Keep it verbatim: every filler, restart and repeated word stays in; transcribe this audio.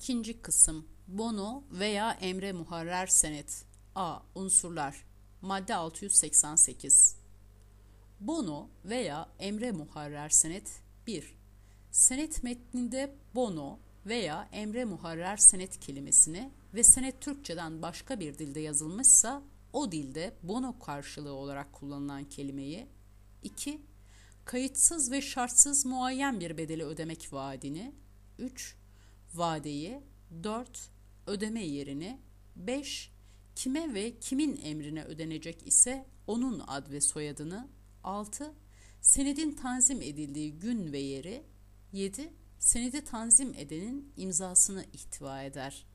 İkinci kısım bono veya emre muharrer senet. A. Unsurlar. Madde altı yüz seksen sekiz. Bono veya emre muharrer senet bir. Senet metninde bono veya emre muharrer senet kelimesini ve senet Türkçeden başka bir dilde yazılmışsa o dilde bono karşılığı olarak kullanılan kelimeyi. iki. Kayıtsız ve şartsız muayyen bir bedeli ödemek vaadini. üç. Vadeyi. dört. Ödeme yerini. beş. Kime ve kimin emrine ödenecek ise onun ad ve soyadını. altı. Senedin tanzim edildiği gün ve yeri. yedi. Senedi tanzim edenin imzasını ihtiva eder.